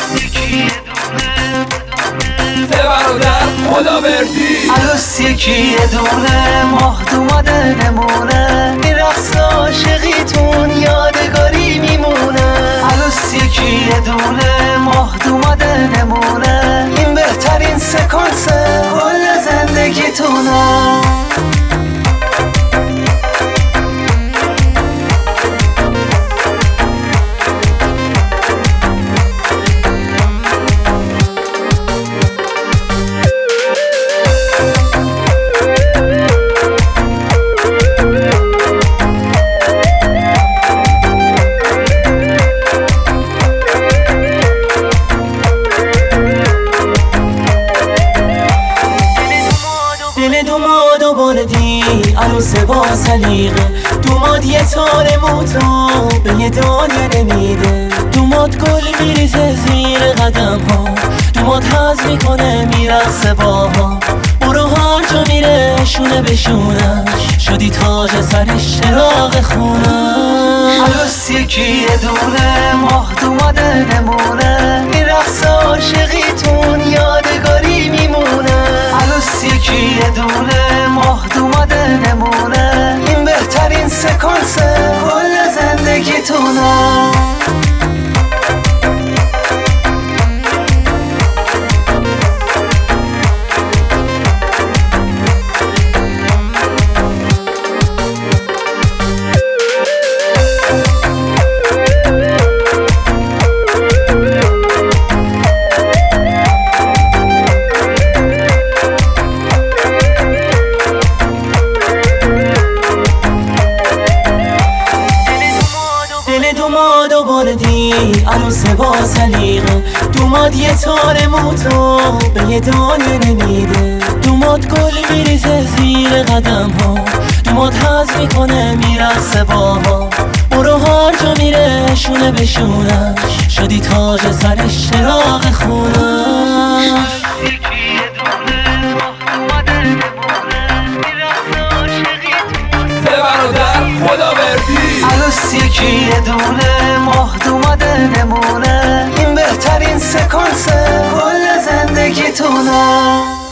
سه برادر خداوردی عروس یکی دونه ماه اومده نمونه این رقص عاشقیتون یادگاری میمونه عروس یکی دونه ماه اومده نمونه این بهترین سکانس کل زندگیتونه دل دومادو بردی عروس با سلیقه دوماد یه تار موتو به یه دانه نمیده دوماد گل میریزه زیر قدم ها دوماد حز میکنه میرقصه باها برو هر جا میره شونه به شونش شدی تاج سرش چراغ خونش عروس یکی دونه ماه دوماده نمونه این رقص عاشقیتون یادگاری میمونه عروس یکی دونه ماه اومده نمونه این بهترین سکانس کل زندگیتونه دومادو بردی عروس با سلیقه دوماد یه تار موتو به یه دانه نمیده دوماد گل میریزه زیر قدم ها دوماد حز میکنه میرقصه باها برو هر جا میره شونه به شونش شدی تاج سرش چراغ خونش سه برادر خداوردی عروس یکی دونه ماه اومده نمونه این بهترین سکانس کل زندگیتونه